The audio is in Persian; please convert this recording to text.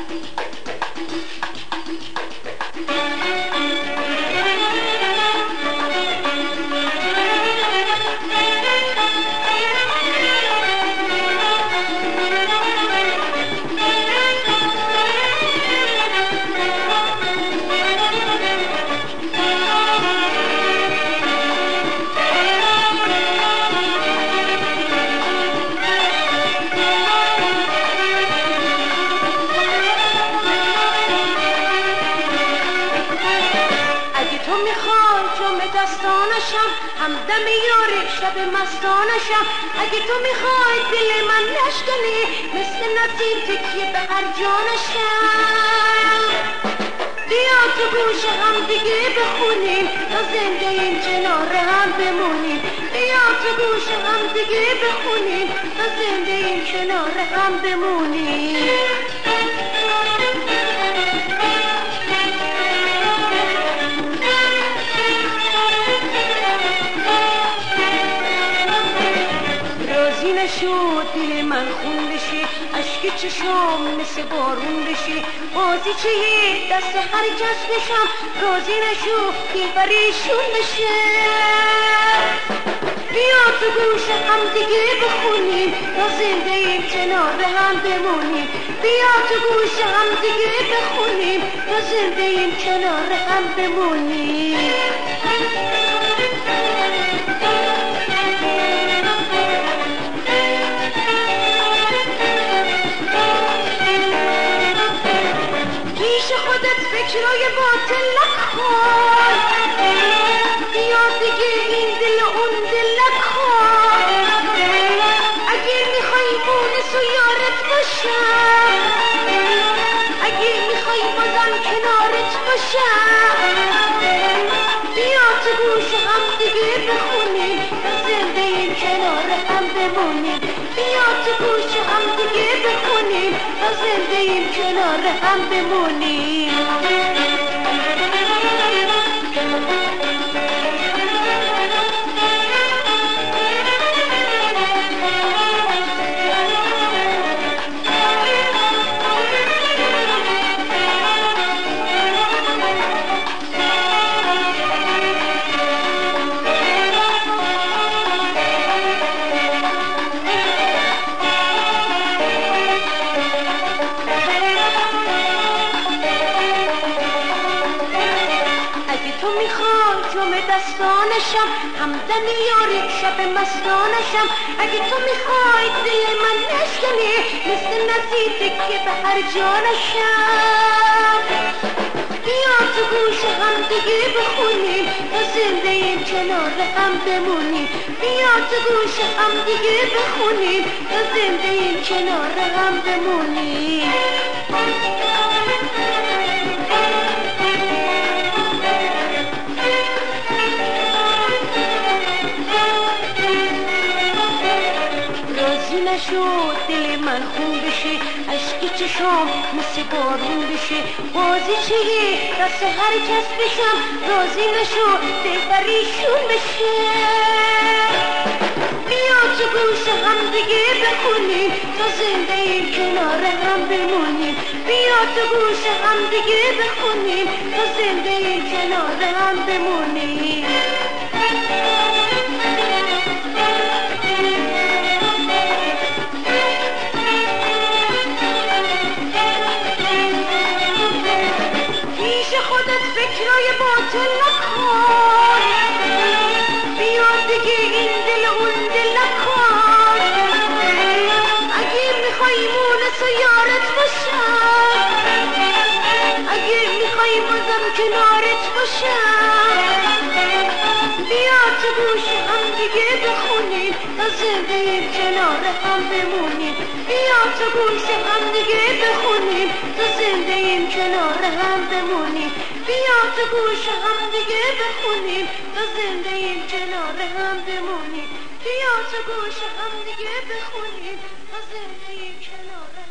دستانشم همدم یاری شب مستانشم اگه تو میخوای دل من نشکنی مثل نسیم تکیه به هر جانشم بیا تو گوش هم دیگه بخونیم تا زنده این کنار هم بمونیم بیا تو گوش هم دیگه بخونیم تا زنده این کنار هم بمونیم نشد دل من خون بشه اشک چشام مثل بارون بشه بازی چه دست هر کس بشم راضی نشد دل پریشون بشه بیا تو گوش هم دیگه بخونیم تا زنده این کنار هم بمونیم بیا تو گوش هم دیگه بخونیم تا زنده این کنار هم بمونیم فکرای باطل نکن بیا دیگه این دل اون دل نکن اگه میخوای مونس و یارت باشم اگه میخوای بازم کنارت باشم بیا تو گوش هم دیگه بخونیم تا زنده این کنار هم بمونیم بیا تو گوش هم دیگه بخونیم تا زنده این کنار هم بمونیم دستانشم همدم یاری شب مستانشم اگه تو میخوای دل من نشکنی مثل نسیم تکیه به هر جانشم بیا تو گوش هم دیگه بخونیم تا زنده این کنار هم بمونیم بیا تو گوش هم دیگه بخونیم تا زنده این کنار هم بمونیم نشد دل من خون بشه اشک چشام مثل بارون بشه بازی چیه دست هر کس بشم راضی نشد دل پریشون بشه بیا تو گوش هم دیگه بخونیم تا زنده این کنار هم بمونیم بیا تو گوش هم دیگه بخونیم تا زنده این کنار هم بمونیم فکرای باطل نکن بیا دیگه این دل اون دل نکن اگه میخوای مونس و یارت باشم اگه میخوای بازم کنارت باشم بیا تو گوش هم دیگه بخونیم تا زنده این کنار هم بمونیم بیا تو گوش هم دیگه بخونیم تا زنده این کنار هم بمونیم بیا تو گوش هم دیگه بخونیم تا زنده این کنار هم بمونیم بیا تو گوش هم دیگه بخونیم تا زنده این کنار